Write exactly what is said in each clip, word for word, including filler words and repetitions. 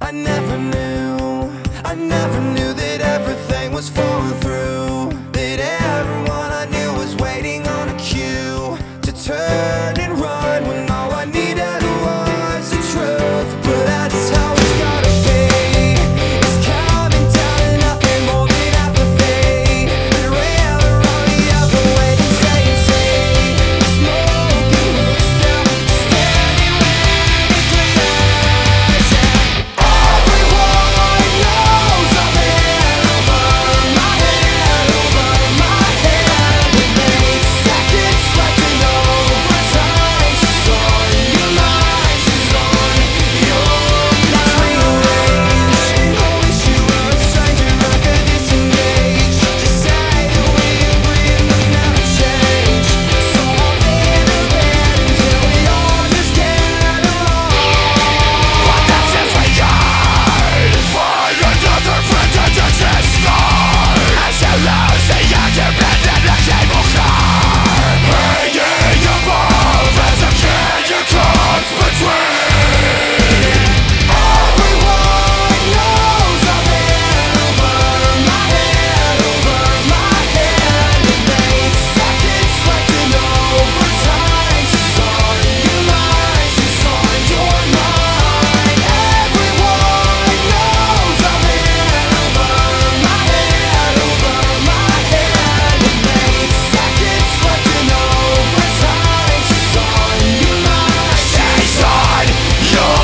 I never knew, I never knew that everything was falling through, that everyone I knew was waiting on a cue to turn and run when all I needed was the truth. But that's how it's gotta be. It's coming down to nothing more than apathy, and rather on the other way than stay and see. Smoking looks down, standing ready for dash. Everyone knows I'm in over my head, over my head, with eight seconds left in overtime. She's on your mind, she's on your mind. Rearrange, I wish you were a stranger I could disengage. Just say that we agree and we'll never change. So I'll lay in the bed until we all just get along. But that's just we died. Find another friend to just start. As you lose the argument and the cable car, hanging above as a kid you comes between. Everyone knows I'm in over my head, over my head, with eight seconds left in overtime. She's on your mind, she's on your mind. Everyone knows I'm in over my head, over my head, with eight seconds left in overtime. She's on your mind, she's on your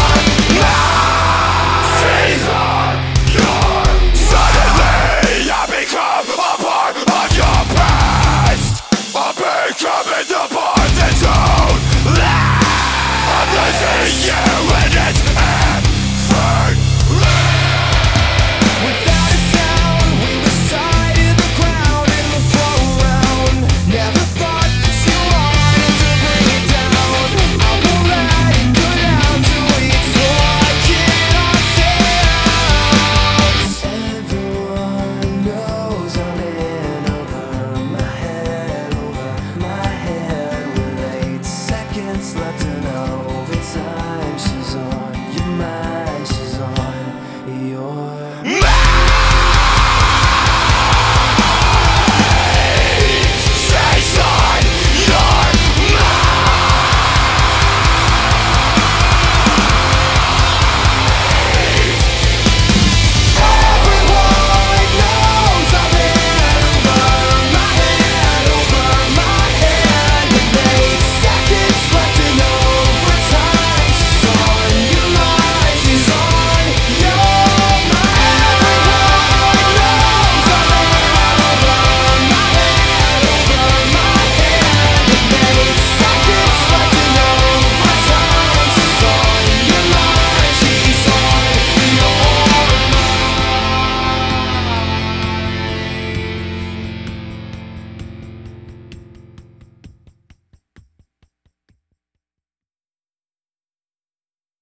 mind. She's on your Suddenly I become a part of your past. I'm becoming the part that don't last. I'm losing you and it's effortless. Without a sound, we were side to the ground and the floor around. Never thought that you wanted to bring it down. I will let it go down till it's like it ourselves. Everyone knows I'm in over my head, over my head, with eight seconds left to know.